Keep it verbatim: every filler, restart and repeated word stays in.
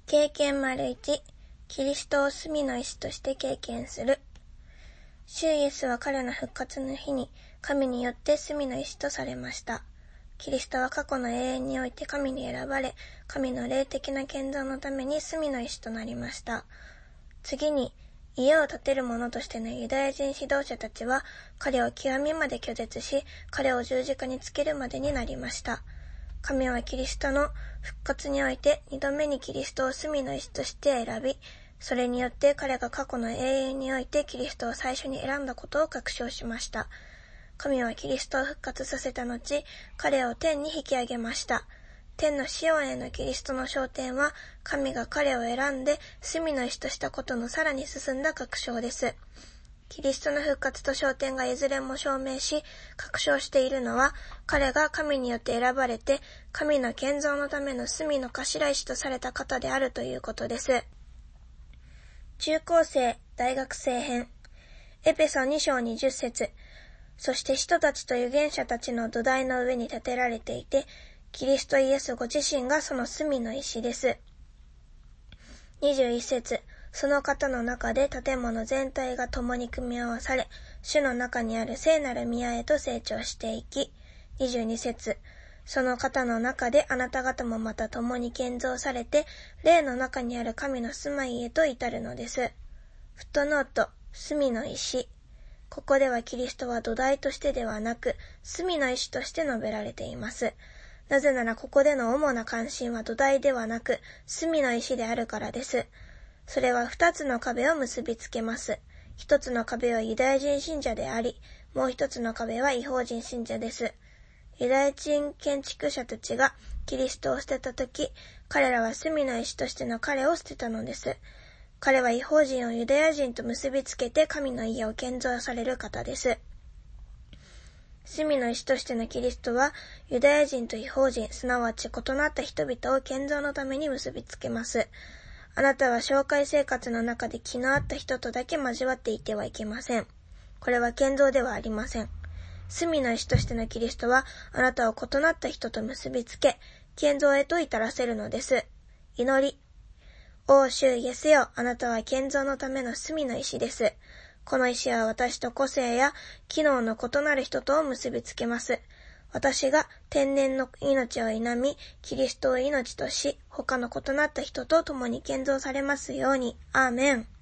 経験丸いち、キリストを隅の石として経験する。主イエスは彼の復活の日に神によって隅の石とされました。キリストは過去の永遠において神に選ばれ、神の霊的な建造のために隅の石となりました。次に、家を建てる者としてのユダヤ人指導者たちは、彼を極みまで拒絶し、彼を十字架につけるまでになりました。神はキリストの復活において二度目にキリストを隅の石として選び、それによって彼が過去の永遠においてキリストを最初に選んだことを確証しました。神はキリストを復活させた後、彼を天に引き上げました。天のシオンへのキリストの昇天は、神が彼を選んで隅の石としたことのさらに進んだ確証です。キリストの復活と昇天がいずれも証明し、確証しているのは、彼が神によって選ばれて、神の建造のための隅の頭石とされた方であるということです。中高生、大学生編。エペソに章にじゅっ節。そして使徒たちと預言者たちの土台の上に建てられていて、キリストイエスご自身がその隅の石です。にじゅういち節。その方の中で建物全体が共に組み合わされ、主の中にある聖なる宮へと成長していき。にじゅうに節。その方の中であなた方もまた共に建造されて、霊の中にある神の住まいへと至るのです。フットノート、隅の石。ここではキリストは土台としてではなく、隅の石として述べられています。なぜならここでの主な関心は土台ではなく、隅の石であるからです。それは二つの壁を結びつけます。一つの壁はユダヤ人信者であり、もう一つの壁は異邦人信者です。ユダヤ人建築者たちがキリストを捨てたとき、彼らは隅の石としての彼を捨てたのです。彼は異邦人をユダヤ人と結びつけて神の家を建造される方です。隅の石としてのキリストはユダヤ人と異邦人、すなわち異なった人々を建造のために結びつけます。あなたは紹介生活の中で気の合った人とだけ交わっていてはいけません。これは建造ではありません。隅の石としてのキリストはあなたを異なった人と結びつけ、建造へと至らせるのです。祈り。お主イエスよ、あなたは建造のための隅の石です。この石は私と個性や機能の異なる人とを結びつけます。私が天然の命を否み、キリストを命とし、他の異なった人と共に建造されますように。アーメン。